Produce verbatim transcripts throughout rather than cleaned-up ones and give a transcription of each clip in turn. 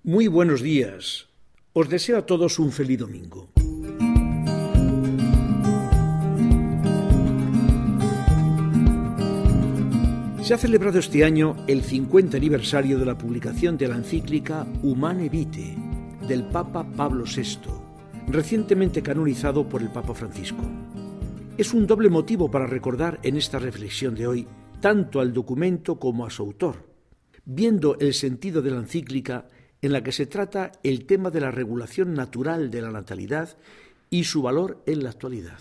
Muy buenos días. Os deseo a todos un feliz domingo. Se ha celebrado este año el cincuenta aniversario de la publicación de la encíclica Humane Vitae del Papa Pablo sexto, recientemente canonizado por el Papa Francisco. Es un doble motivo para recordar en esta reflexión de hoy tanto al documento como a su autor, viendo el sentido de la encíclica en la que se trata el tema de la regulación natural de la natalidad y su valor en la actualidad.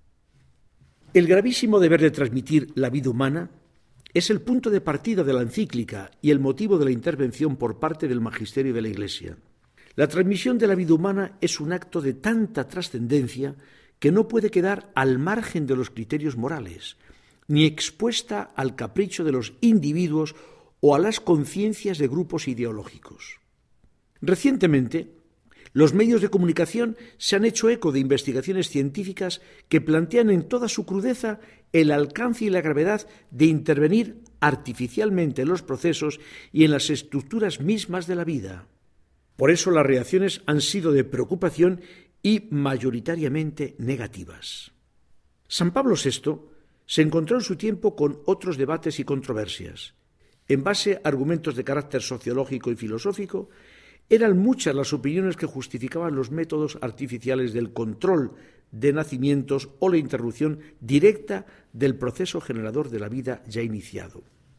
El gravísimo deber de transmitir la vida humana es el punto de partida de la encíclica y el motivo de la intervención por parte del magisterio de la Iglesia. La transmisión de la vida humana es un acto de tanta trascendencia que no puede quedar al margen de los criterios morales, ni expuesta al capricho de los individuos o a las conciencias de grupos ideológicos. Recientemente, los medios de comunicación se han hecho eco de investigaciones científicas que plantean en toda su crudeza el alcance y la gravedad de intervenir artificialmente en los procesos y en las estructuras mismas de la vida. Por eso las reacciones han sido de preocupación y mayoritariamente negativas. San Pablo sexto se encontró en su tiempo con otros debates y controversias. En base a argumentos de carácter sociológico y filosófico, eran muchas las opiniones que justificaban los métodos artificiales del control de nacimientos o la interrupción directa del proceso generador de la vida ya iniciado.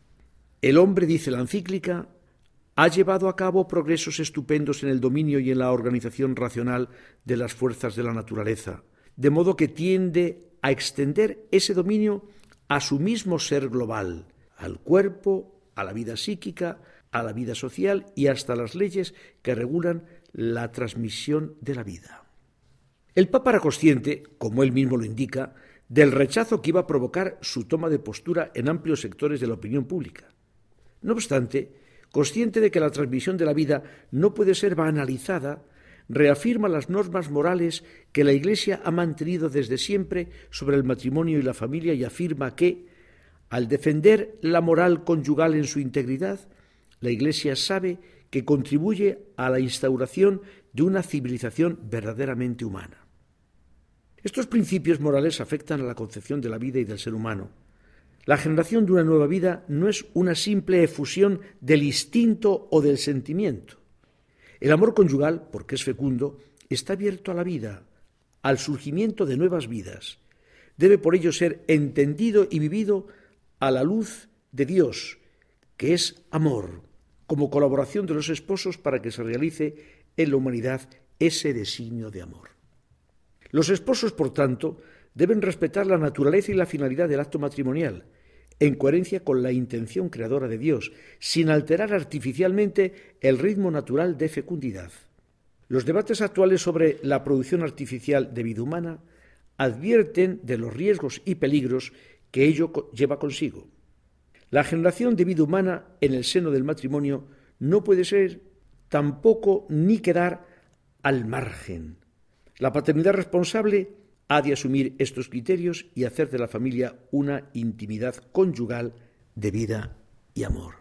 El hombre, dice la encíclica, ha llevado a cabo progresos estupendos en el dominio y en la organización racional de las fuerzas de la naturaleza, de modo que tiende a extender ese dominio a su mismo ser global, al cuerpo, a la vida psíquica, a la vida social y hasta las leyes que regulan la transmisión de la vida. El Papa era consciente, como él mismo lo indica, del rechazo que iba a provocar su toma de postura en amplios sectores de la opinión pública. No obstante, consciente de que la transmisión de la vida no puede ser banalizada, reafirma las normas morales que la Iglesia ha mantenido desde siempre sobre el matrimonio y la familia y afirma que, al defender la moral conyugal en su integridad, la Iglesia sabe que contribuye a la instauración de una civilización verdaderamente humana. Estos principios morales afectan a la concepción de la vida y del ser humano. La generación de una nueva vida no es una simple efusión del instinto o del sentimiento. El amor conyugal, porque es fecundo, está abierto a la vida, al surgimiento de nuevas vidas. Debe por ello ser entendido y vivido a la luz de Dios, que es amor, como colaboración de los esposos para que se realice en la humanidad ese designio de amor. Los esposos, por tanto, deben respetar la naturaleza y la finalidad del acto matrimonial, en coherencia con la intención creadora de Dios, sin alterar artificialmente el ritmo natural de fecundidad. Los debates actuales sobre la producción artificial de vida humana advierten de los riesgos y peligros que ello lleva consigo. La generación de vida humana en el seno del matrimonio no puede ser tampoco ni quedar al margen. La paternidad responsable ha de asumir estos criterios y hacer de la familia una intimidad conyugal de vida y amor.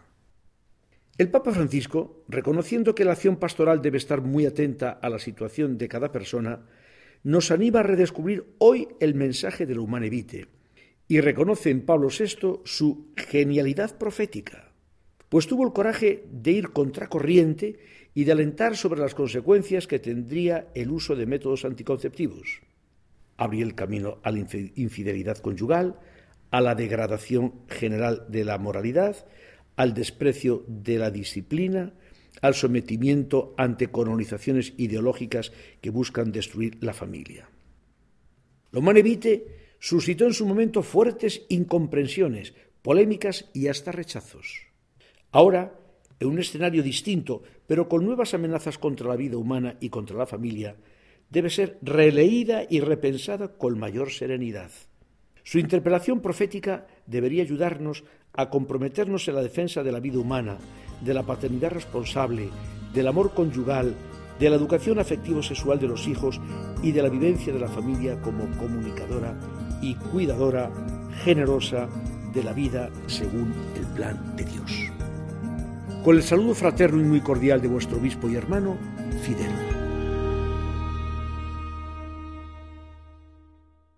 El Papa Francisco, reconociendo que la acción pastoral debe estar muy atenta a la situación de cada persona, nos anima a redescubrir hoy el mensaje de la Humane Vitae, y reconoce en Pablo sexto su genialidad profética, pues tuvo el coraje de ir contracorriente y de alentar sobre las consecuencias que tendría el uso de métodos anticonceptivos. Abrió el camino a la infidelidad conyugal, a la degradación general de la moralidad, al desprecio de la disciplina, al sometimiento ante colonizaciones ideológicas que buscan destruir la familia. La Humane Vitae suscitó en su momento fuertes incomprensiones, polémicas y hasta rechazos. Ahora, en un escenario distinto, pero con nuevas amenazas contra la vida humana y contra la familia, debe ser releída y repensada con mayor serenidad. Su interpelación profética debería ayudarnos a comprometernos en la defensa de la vida humana, de la paternidad responsable, del amor conyugal, de la educación afectivo-sexual de los hijos y de la vivencia de la familia como comunicadora y cuidadora, generosa de la vida según el plan de Dios. Con el saludo fraterno y muy cordial de vuestro obispo y hermano, Fidel.